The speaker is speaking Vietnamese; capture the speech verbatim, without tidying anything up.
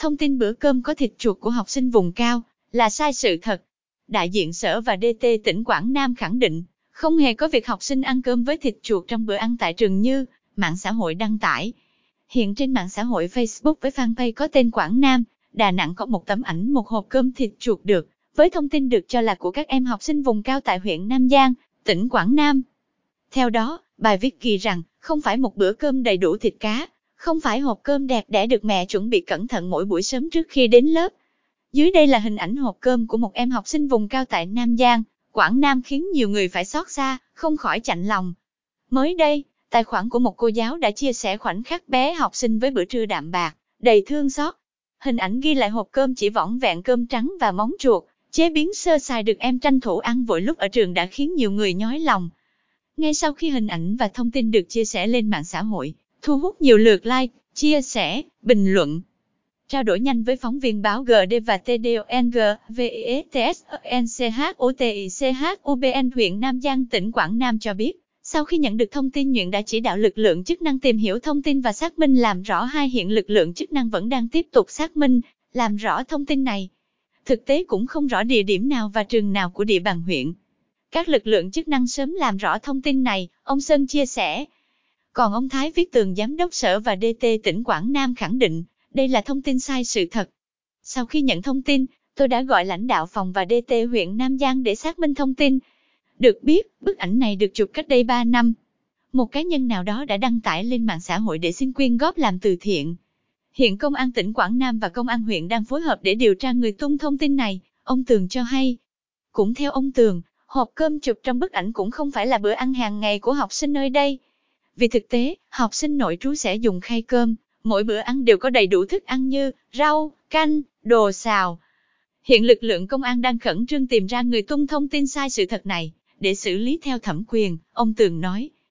thông tin bữa cơm có thịt chuột của học sinh vùng cao là sai sự thật. Đại diện Sở và đê tê tỉnh Quảng Nam khẳng định, không hề có việc học sinh ăn cơm với thịt chuột trong bữa ăn tại trường như mạng xã hội đăng tải. Hiện trên mạng xã hội Facebook với fanpage có tên Quảng Nam, Đà Nẵng có một tấm ảnh một hộp cơm thịt chuột được, với thông tin được cho là của các em học sinh vùng cao tại huyện Nam Giang, tỉnh Quảng Nam. Theo đó, bài viết ghi rằng, không phải một bữa cơm đầy đủ thịt cá, không phải hộp cơm đẹp đẽ được mẹ chuẩn bị cẩn thận mỗi buổi sớm trước khi đến lớp. Dưới đây là hình ảnh hộp cơm của một em học sinh vùng cao tại Nam Giang, Quảng Nam khiến nhiều người phải xót xa, không khỏi chạnh lòng. Mới đây, tài khoản của một cô giáo đã chia sẻ khoảnh khắc bé học sinh với bữa trưa đạm bạc, đầy thương xót. Hình ảnh ghi lại hộp cơm chỉ vỏn vẹn cơm trắng và móng chuột, chế biến sơ sài được em tranh thủ ăn vội lúc ở trường đã khiến nhiều người nhói lòng. Ngay sau khi hình ảnh và thông tin được chia sẻ lên mạng xã hội, thu hút nhiều lượt like, chia sẻ, bình luận. Trao đổi nhanh với phóng viên báo giê đê và tê đê o en giê, vê i ét tê ét en xê hát o tê i xê hát o bê en huyện Nam Giang tỉnh Quảng Nam cho biết, sau khi nhận được thông tin huyện đã chỉ đạo lực lượng chức năng tìm hiểu thông tin và xác minh làm rõ hai hiện lực lượng chức năng vẫn đang tiếp tục xác minh, làm rõ thông tin này. Thực tế cũng không rõ địa điểm nào và trường nào của địa bàn huyện. Các lực lượng chức năng sớm làm rõ thông tin này, ông Sơn chia sẻ. Còn ông Thái Viết Tường Giám đốc Sở và đê tê tỉnh Quảng Nam khẳng định, đây là thông tin sai sự thật. Sau khi nhận thông tin, tôi đã gọi lãnh đạo phòng và đê tê huyện Nam Giang để xác minh thông tin. Được biết, bức ảnh này được chụp cách đây ba năm. Một cá nhân nào đó đã đăng tải lên mạng xã hội để xin quyên góp làm từ thiện. Hiện Công an tỉnh Quảng Nam và Công an huyện đang phối hợp để điều tra người tung thông tin này, ông Tường cho hay. Cũng theo ông Tường, hộp cơm chụp trong bức ảnh cũng không phải là bữa ăn hàng ngày của học sinh nơi đây. Vì thực tế, học sinh nội trú sẽ dùng khay cơm, mỗi bữa ăn đều có đầy đủ thức ăn như rau, canh, đồ xào. Hiện lực lượng công an đang khẩn trương tìm ra người tung thông tin sai sự thật này, để xử lý theo thẩm quyền, ông Tường nói.